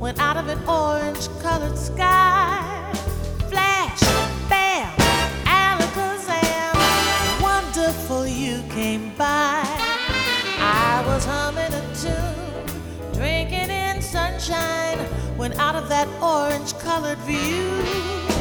when out of an orange-colored sky, flash, bam, alakazam, wonderful you came by. I was humming a tune, drinking in sunshine, when out of that orange-colored view,